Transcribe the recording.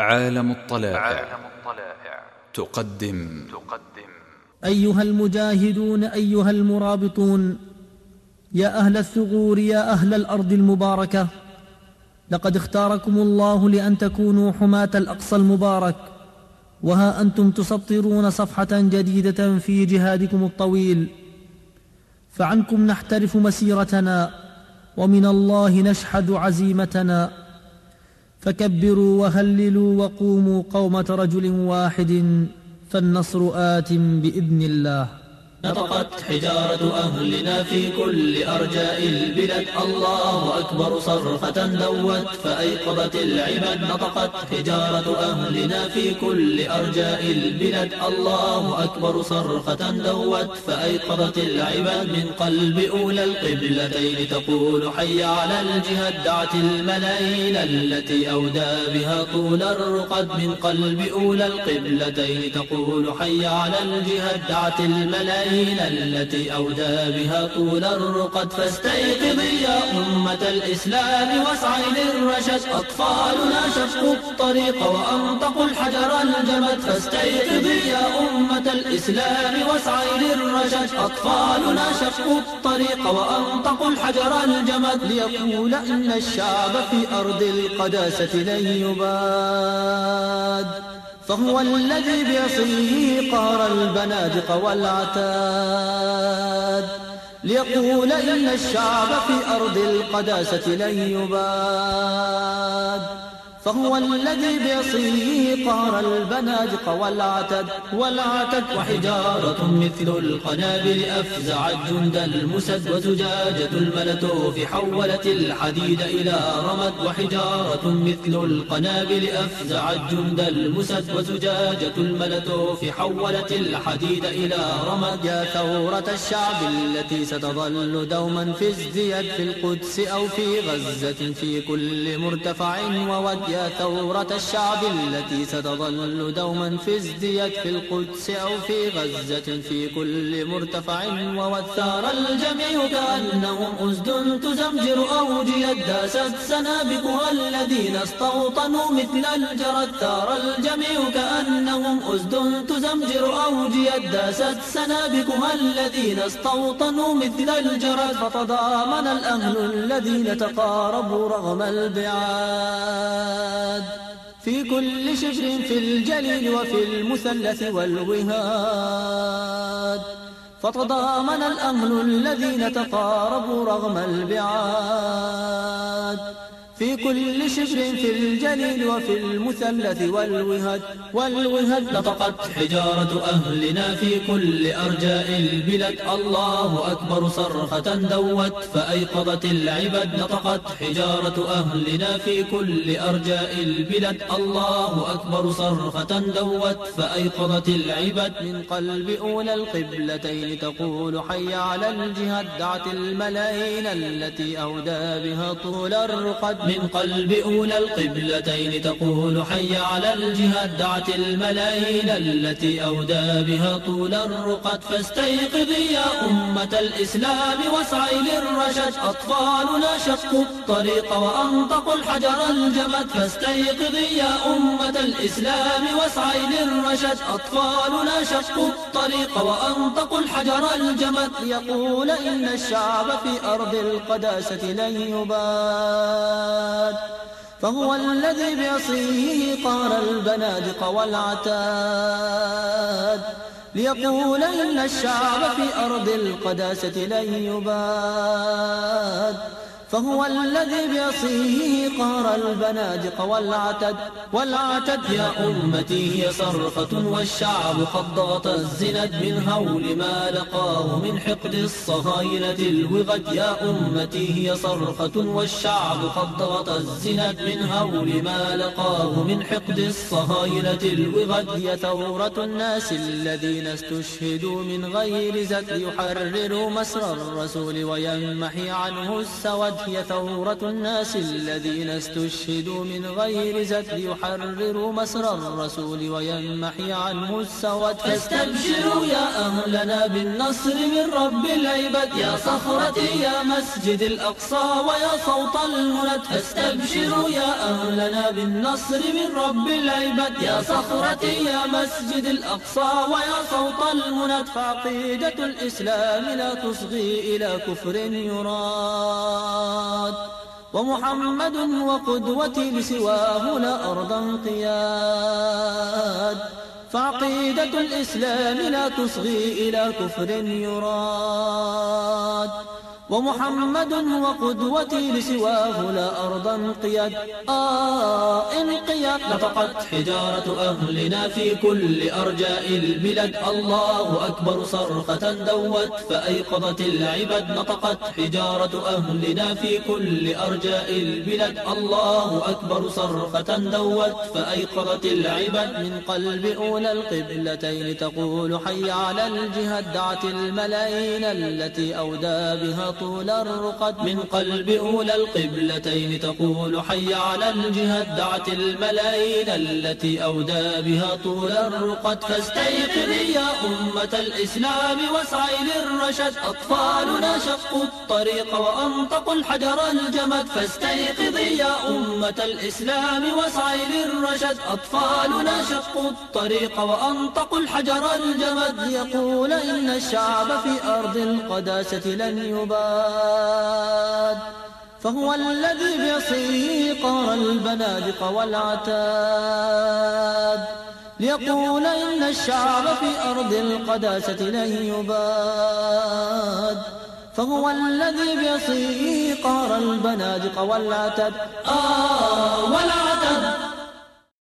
عالم الطلائع تقدم أيها المجاهدون، أيها المرابطون، يا أهل الثغور، يا أهل الأرض المباركة، لقد اختاركم الله لأن تكونوا حماة الأقصى المبارك، وها أنتم تسطرون صفحة جديدة في جهادكم الطويل. فعنكم نحترف مسيرتنا، ومن الله نشحذ عزيمتنا. فكبروا وهللوا وقوموا قومة رجل واحد، فالنصر آت بإذن الله. نطقت حجارة أهلنا في كل أرجاء البلاد، الله أكبر صرخة دوت فأيقظت العباد. نطقت حجارة أهلنا في كل أرجاء البلاد، الله أكبر صرخة دوت فأيقظت العباد. من قلب أولى القبلتين تقول حي على الجهاد، دعت الملايين التي أودى بها طول الرقد. من قلب أولى القبلتين تقول حي على الجهاد، دعت الملايين التي أودى بها طول الرقد. فاستيقظي يا أمة الإسلام واسعي للرشد، أطفالنا شقوا الطريق وأنطقوا الحجر الجمد. فاستيقظي يا أمة الإسلام واسعي للرشد، أطفالنا شقوا الطريق وأنطقوا الحجر الجمد. ليقول إن الشعب في أرض القداسة لن يباد، فهو الذي بيصيه قهر البنادق والعتاد. ليقول إن الشعب في أرض القداسة لن يباد، فهو الذي بيصيه قهر البنادق والعتد. وحجارة مثل القنابل أفزعت جند المسد، وزجاجة الملتوف حولت الحديد إلى رمد. وحجارة مثل القنابل أفزعت جند المسد، وزجاجة الملتوف حولت الحديد إلى رمد. يا ثورة الشعب التي ستظل دوما في ازدياد، في القدس أو في غزة في كل مرتفع وود. يا ثورة الشعب التي ستظل دوما في ازدياد، في القدس أو في غزة في كل مرتفع وود. ثار الجميع كأنهم أسد تزمجر أوجيت، داست سنابكها الذين استوطنوا مثل الجرد. ثار الجميع كأنهم أسد تزمجر أوجيت، داست سنابكها الذين استوطنوا مثل الجرد. فتضامن الأهل الذين تقاربوا رغم البعاد، في كل شبر في الجليل وفي المثلث والوهاد. فتضامن الأهل الذين تقاربوا رغم البعاد، في كل شبر في الجليل وفي المثلث والوهد. نطقت حجارة أهلنا في كل أرجاء البلاد، الله أكبر صرخة دوت فأيقظت العباد. نطقت حجارة أهلنا في كل أرجاء البلاد، الله أكبر صرخة دوت فأيقظت العباد. من قلب أولى القبلتين تقول حي على الجهاد، دعت الملايين التي أودى بها طول الرقد. من قلب أولى القبلتين تقول حي على الجهاد، دعت الملايين التي أودى بها طول الرقد. فاستيقظي يا أمة الإسلام واسعي للرشد، أطفالنا شقوا الطريق وأنطقوا الحجر الجمد. فاستيقظي يا أمة الإسلام واسعي للرشد، أطفالنا شقوا الطريق وأنطقوا الحجر الجمد. يقول إن الشعب في أرض القداسة لن يباد، فهو الذي بيصيه قهر البنادق والعتاد. ليقول إن الشعب في أرض القداسة لن يباد، فهو الذي بيصيه قهر البنادق والعتد. يا أمتي هي صرخة والشعب قد ضغط الزند، من هول ما لقاه من حقد الصهاينة الوغد. يا أمتي هي صرخة والشعب قد ضغط الزند، من هول ما لقاه من حقد الصهاينة الوغد. هي ثورة الناس الذين استشهدوا من غير زد، ليحرروا مسر الرسول ويمحي عنه السود. هي ثورة الناس الذين استشهدوا من غير زد ليحرروا مسر الرسول وينمحي عنه السواد. فاستبشروا يا أهلنا بالنصر من رب العباد، يا صخرتي يا مسجد الأقصى ويا صوت المند. فاستبشروا يا أهلنا بالنصر من رب العباد، يا صخرتي يا مسجد الأقصى ويا صوت المند. فعقيدة الإسلام لا تصغي إلى كفر يراد، ومحمد وقدوتي لسواه لا أرض انقياد. فعقيدة الإسلام لا تصغي إلى كفر يراد، ومحمد وقدوتي لسواه لا أرض انقياد. انقياد. نطقت حجارة أهلنا في كل أرجاء البلاد، الله أكبر صرخة دوت فأيقظت العباد. نطقت حجارة أهلنا في كل أرجاء البلاد، الله أكبر صرخة دوت فأيقظت العباد. من قلب أولى القبلتين تقول حي على الجهاد، دعت الملايين التي أودى بها طول الرقد. من قلب أولى القبلتين تقول حي على الجهاد، دعت الملايين التي أودى بها طول الرقد. فاستيقظي يا أمة الإسلام واسعي للرشد، أطفالنا شقوا الطريق وأنطقوا الحجر الجمد. فاستيقظي يا أمة الإسلام واسعي للرشد، أطفالنا شقوا الطريق وأنطقوا الحجر الجمد. ليقول إن الشعب في أرض القداسة لن يباد، فهو الذي بعصيه قهر البنادق والعتاد. ليقول إن الشعب في أرض القداسة لن يباد، فهو الذي بعصيه قهر البنادق والعتاد. والعتاد.